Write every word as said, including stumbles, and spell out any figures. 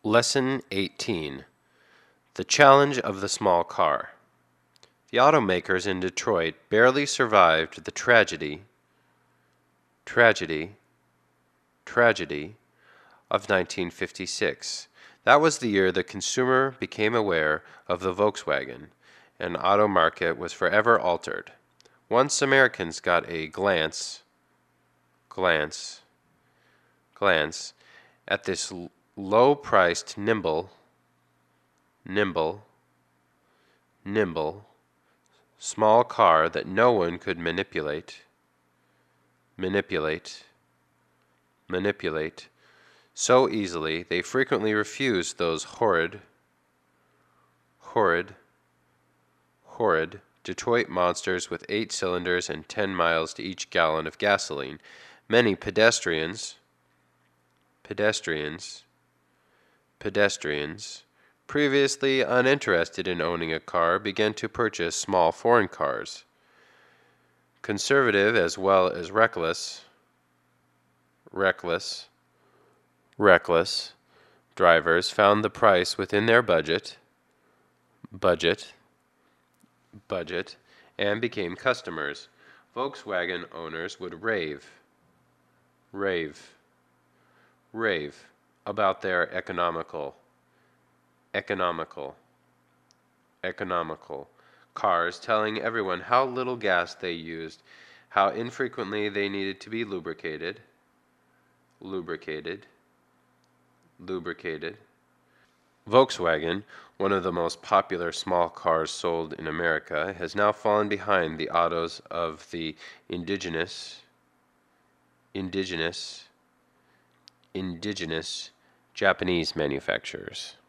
Lesson eighteen. The Challenge of the Small Car. The automakers in Detroit barely survived the tragedy, tragedy, tragedy of nineteen fifty-six. That was the year the consumer became aware of the Volkswagen, and auto market was forever altered. Once Americans got a glance, glance, glance at this low-priced, nimble, nimble, nimble, small car that no one could manipulate, manipulate, manipulate so easily, they frequently refused those horrid, horrid, horrid Detroit monsters with eight cylinders and ten miles to each gallon of gasoline. Many pedestrians, pedestrians, pedestrians, previously uninterested in owning a car, began to purchase small foreign cars. Conservative as well as reckless, reckless, reckless drivers found the price within their budget, budget, budget, and became customers. Volkswagen owners would rave, rave, rave about their economical, economical, economical cars, telling everyone how little gas they used, how infrequently they needed to be lubricated, lubricated, lubricated. Volkswagen, one of the most popular small cars sold in America, has now fallen behind the autos of the indigenous, indigenous, indigenous Japanese manufacturers.